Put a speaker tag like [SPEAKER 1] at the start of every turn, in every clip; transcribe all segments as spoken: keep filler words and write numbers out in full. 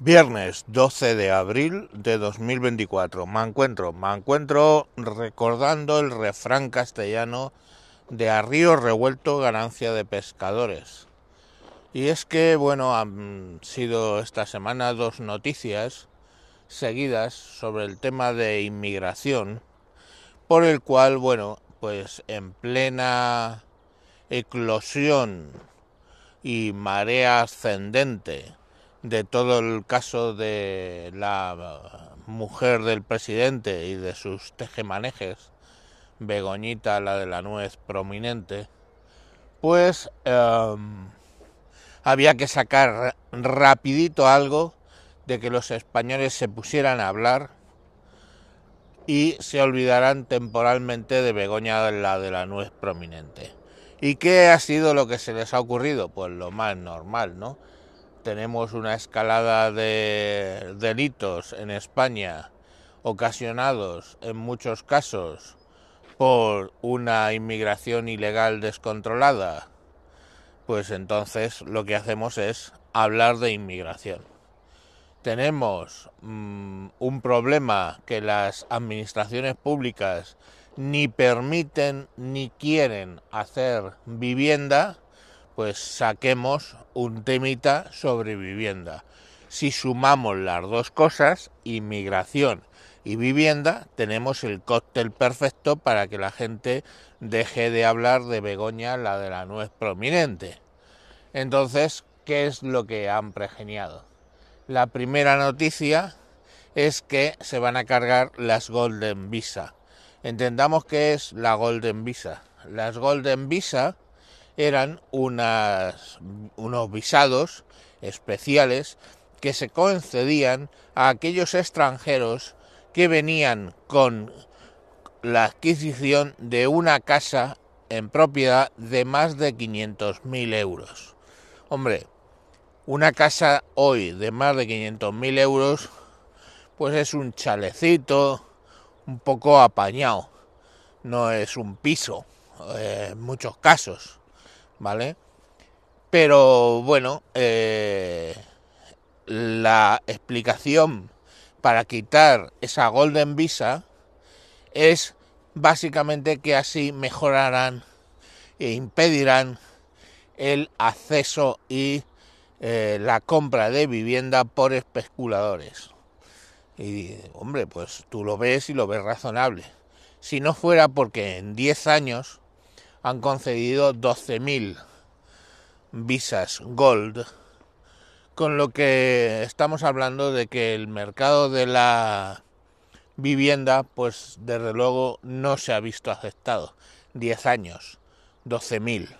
[SPEAKER 1] Viernes doce de abril de dos mil veinticuatro. Me encuentro, me encuentro recordando el refrán castellano de a río revuelto ganancia de pescadores. Y es que, bueno, han sido esta semana dos noticias seguidas sobre el tema de inmigración, por el cual, bueno, pues en plena eclosión y marea ascendente de todo el caso de la mujer del presidente y de sus tejemanejes, Begoñita, la de la nuez prominente, pues eh, había que sacar rapidito algo de que los españoles se pusieran a hablar y se olvidaran temporalmente de Begoña, la de la nuez prominente. ¿Y qué ha sido lo que se les ha ocurrido? Pues lo más normal, ¿no? Tenemos una escalada de delitos en España ocasionados en muchos casos por una inmigración ilegal descontrolada. Pues entonces lo que hacemos es hablar de inmigración. Tenemos mmm, un problema que las administraciones públicas ni permiten ni quieren hacer vivienda, pues saquemos un temita sobre vivienda. Si sumamos las dos cosas, inmigración y vivienda, tenemos el cóctel perfecto para que la gente deje de hablar de Begoña, la de la nuez prominente. Entonces, ¿qué es lo que han pregeniado? La primera noticia es que se van a cargar las Golden Visa. Entendamos qué es la Golden Visa. Las Golden Visa eran unas, unos visados especiales que se concedían a aquellos extranjeros que venían con la adquisición de una casa en propiedad de más de quinientos mil euros. Hombre, una casa hoy de más de quinientos mil euros, pues es un chalecito un poco apañado, no es un piso eh, en muchos casos, ¿vale? Pero bueno, eh, la explicación para quitar esa Golden Visa es básicamente que así mejorarán e impedirán el acceso y eh, la compra de vivienda por especuladores. Y hombre, pues tú lo ves y lo ves razonable. Si no fuera porque en diez años han concedido doce mil visas Gold, con lo que estamos hablando de que el mercado de la vivienda, pues desde luego no se ha visto afectado. diez años, doce mil.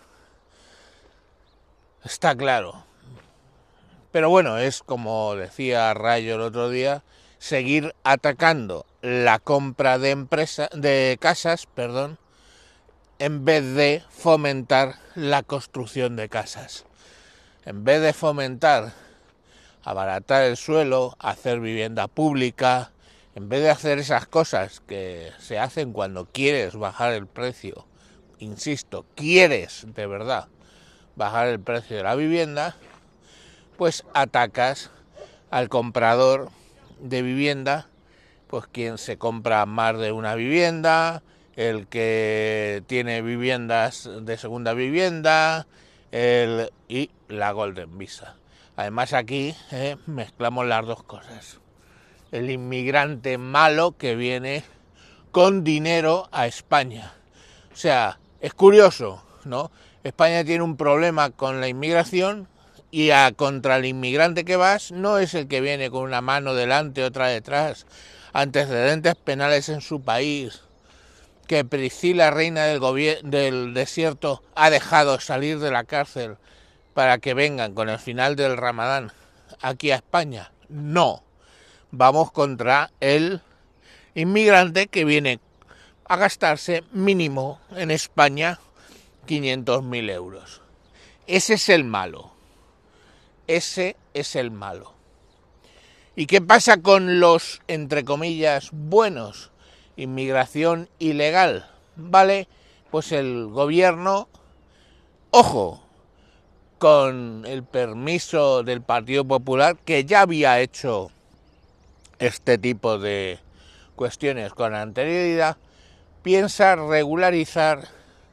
[SPEAKER 1] Está claro. Pero bueno, es como decía Rayo el otro día, seguir atacando la compra de empresa, de casas, perdón, en vez de fomentar la construcción de casas. En vez de fomentar abaratar el suelo, hacer vivienda pública, en vez de hacer esas cosas que se hacen cuando quieres bajar el precio, insisto, quieres de verdad bajar el precio de la vivienda, pues atacas al comprador de vivienda, pues quien se compra más de una vivienda, el que tiene viviendas de segunda vivienda, el, y la Golden Visa. Además aquí eh, mezclamos las dos cosas. El inmigrante malo que viene con dinero a España. O sea, es curioso, ¿no? España tiene un problema con la inmigración y a contra el inmigrante que vas no es el que viene con una mano delante, otra detrás, antecedentes penales en su país, que Priscila, reina del, gobier- del desierto, ha dejado salir de la cárcel para que vengan con el final del Ramadán aquí a España. No, vamos contra el inmigrante que viene a gastarse mínimo en España quinientos mil euros. Ese es el malo. Ese es el malo. ¿Y qué pasa con los, entre comillas, buenos? Inmigración ilegal. Vale, pues el gobierno, ojo, con el permiso del Partido Popular, que ya había hecho este tipo de cuestiones con anterioridad, piensa regularizar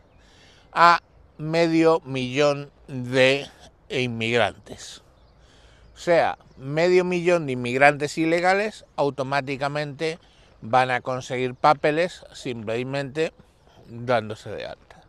[SPEAKER 1] a medio millón de inmigrantes. O sea, medio millón de inmigrantes ilegales automáticamente van a conseguir papeles simplemente dándose de alta.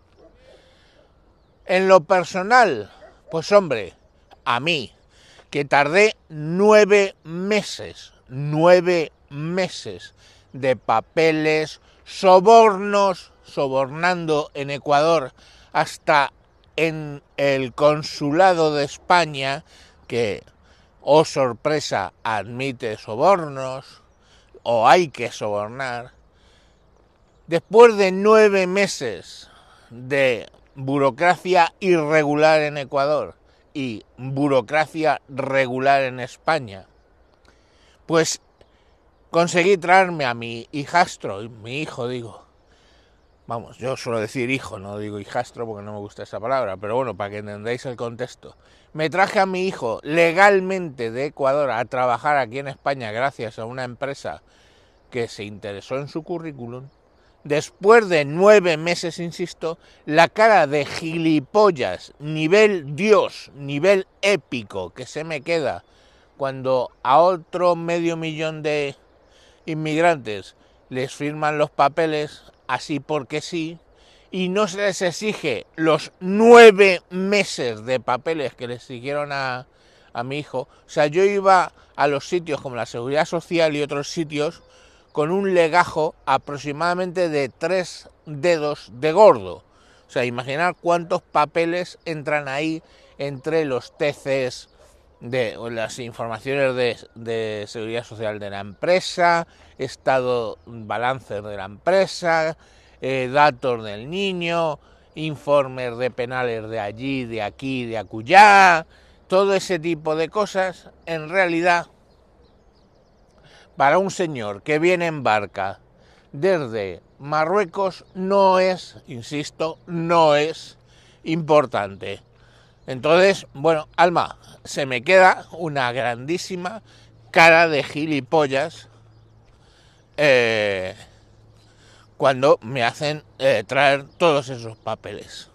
[SPEAKER 1] En lo personal, pues hombre, a mí, que tardé nueve meses, nueve meses de papeles, sobornos, sobornando en Ecuador hasta en el consulado de España, que, oh sorpresa, admite sobornos, o hay que sobornar. Después de nueve meses de burocracia irregular en Ecuador y burocracia regular en España, pues conseguí traerme a mi hijastro, mi hijo digo, vamos, yo suelo decir hijo, no digo hijastro porque no me gusta esa palabra, pero bueno, para que entendáis el contexto. Me traje a mi hijo legalmente de Ecuador a trabajar aquí en España gracias a una empresa que se interesó en su currículum. Después de nueve meses, insisto, la cara de gilipollas, nivel Dios, nivel épico, que se me queda cuando a otro medio millón de inmigrantes les firman los papeles así porque sí, y no se les exige los nueve meses de papeles que les siguieron a, a mi hijo. O sea, yo iba a los sitios como la Seguridad Social y otros sitios con un legajo aproximadamente de tres dedos de gordo. O sea, imaginar cuántos papeles entran ahí entre los T Cs, de las informaciones de, de seguridad social de la empresa, estado balance de la empresa, eh, datos del niño, informes de penales de allí, de aquí, de acullá, todo ese tipo de cosas. En realidad, para un señor que viene en barca desde Marruecos no es, insisto, no es importante. Entonces, bueno, Alma, se me queda una grandísima cara de gilipollas eh, cuando me hacen eh, traer todos esos papeles.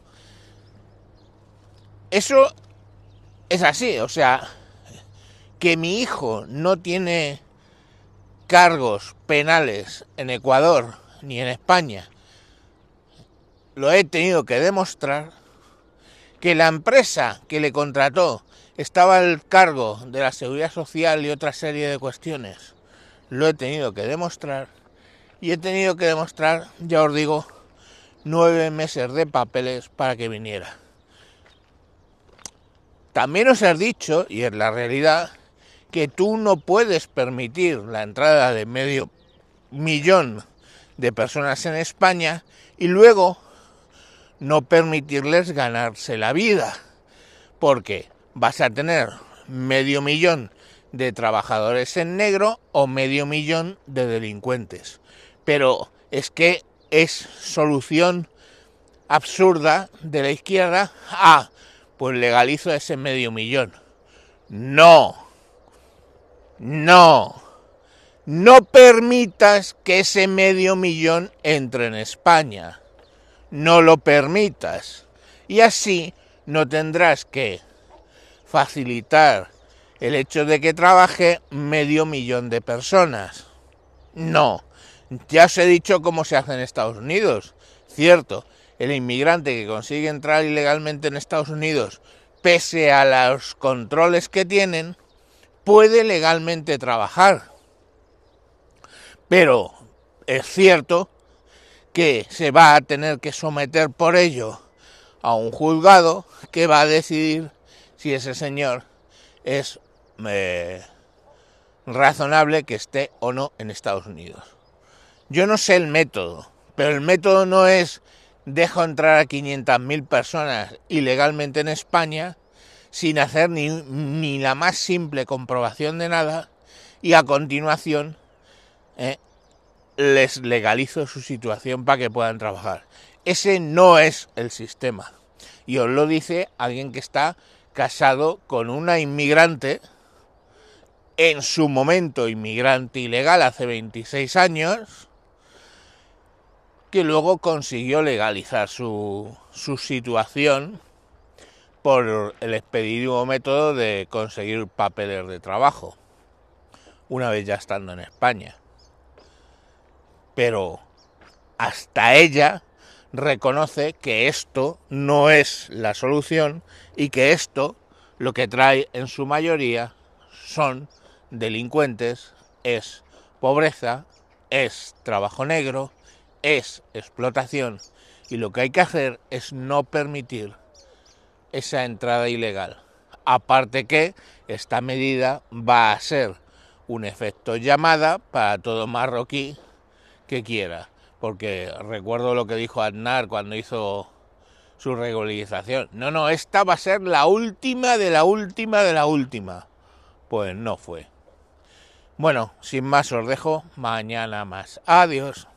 [SPEAKER 1] Eso es así, o sea, que mi hijo no tiene cargos penales en Ecuador ni en España, lo he tenido que demostrar. Que la empresa que le contrató estaba al cargo de la seguridad social y otra serie de cuestiones, lo he tenido que demostrar. Y he tenido que demostrar, ya os digo, nueve meses de papeles para que viniera. También os he dicho, y es la realidad, que tú no puedes permitir la entrada de medio millón de personas en España y luego no permitirles ganarse la vida, porque vas a tener medio millón de trabajadores en negro o medio millón de delincuentes. Pero es que es solución absurda de la izquierda. Ah, pues legalizo ese medio millón. No, no, no permitas que ese medio millón entre en España. No lo permitas. Y así no tendrás que facilitar el hecho de que trabaje medio millón de personas. No. Ya os he dicho cómo se hace en Estados Unidos. Cierto, el inmigrante que consigue entrar ilegalmente en Estados Unidos, pese a los controles que tienen, puede legalmente trabajar. Pero es cierto que se va a tener que someter por ello a un juzgado que va a decidir si ese señor es eh, razonable que esté o no en Estados Unidos. Yo no sé el método, pero el método no es dejo entrar a quinientas mil personas ilegalmente en España sin hacer ni, ni la más simple comprobación de nada y a continuación eh, les legalizo su situación para que puedan trabajar. Ese no es el sistema. Y os lo dice alguien que está casado con una inmigrante, en su momento inmigrante ilegal hace veintiséis años, que luego consiguió legalizar su, su situación por el expeditivo método de conseguir papeles de trabajo, una vez ya estando en España. Pero hasta ella reconoce que esto no es la solución y que esto lo que trae en su mayoría son delincuentes, es pobreza, es trabajo negro, es explotación, y lo que hay que hacer es no permitir esa entrada ilegal. Aparte que esta medida va a ser un efecto llamada para todo marroquí que quiera, porque recuerdo lo que dijo Aznar cuando hizo su regularización: no, no, esta va a ser la última de la última de la última. Pues no fue. Bueno, sin más os dejo, mañana más. Adiós.